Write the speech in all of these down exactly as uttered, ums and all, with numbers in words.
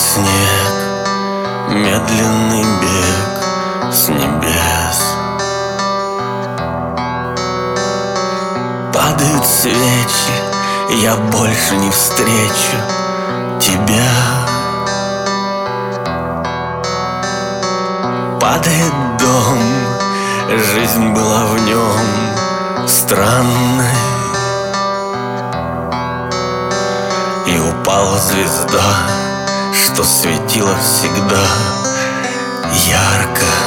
снег, медленный бег с небес. Падают свечи, я больше не встречу тебя. Падает дом, жизнь была в нем странной. И упала звезда, что светила всегда ярко.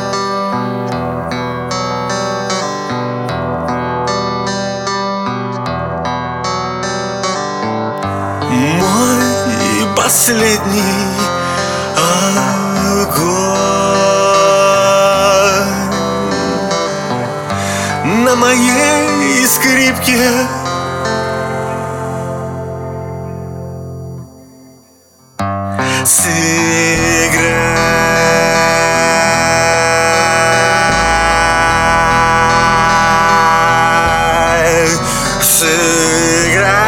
Мой последний огонь на моей скрипке. Сыграй, сыграй.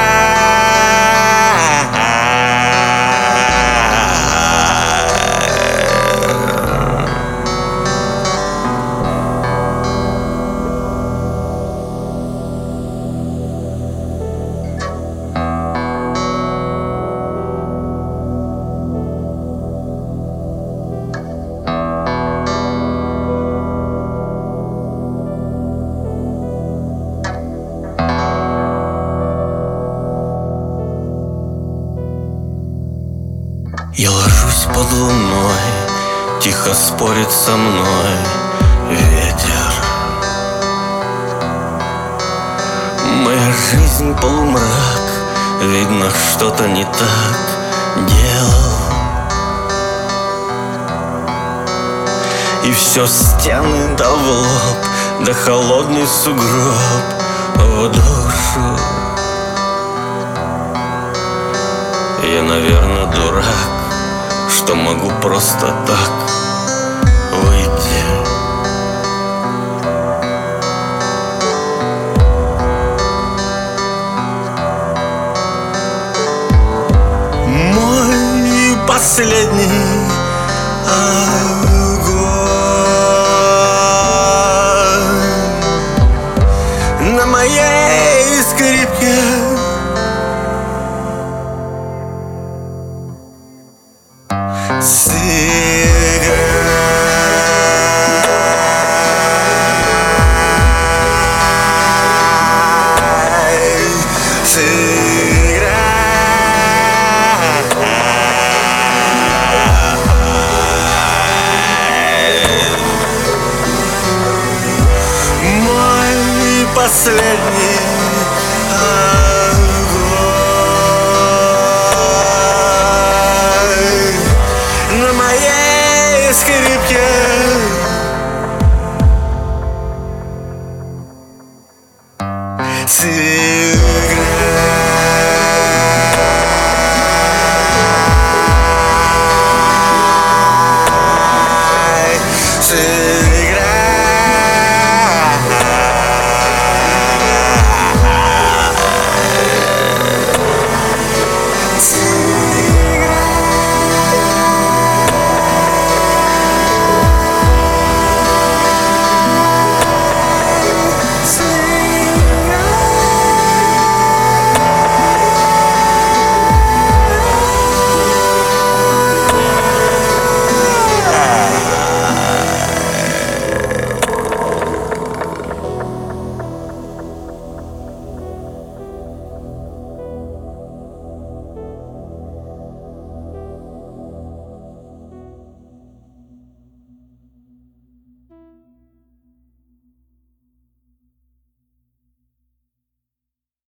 Я ложусь под луной, тихо спорит со мной ветер. Моя жизнь полумрак, видно, что-то не так делал. И все стены да в лоб, да холодный сугроб в душу. Я, наверное, дурак, что могу просто так выйти. Мой последний огонь на моей скрипке. Сыграй, сыграй. Мой последний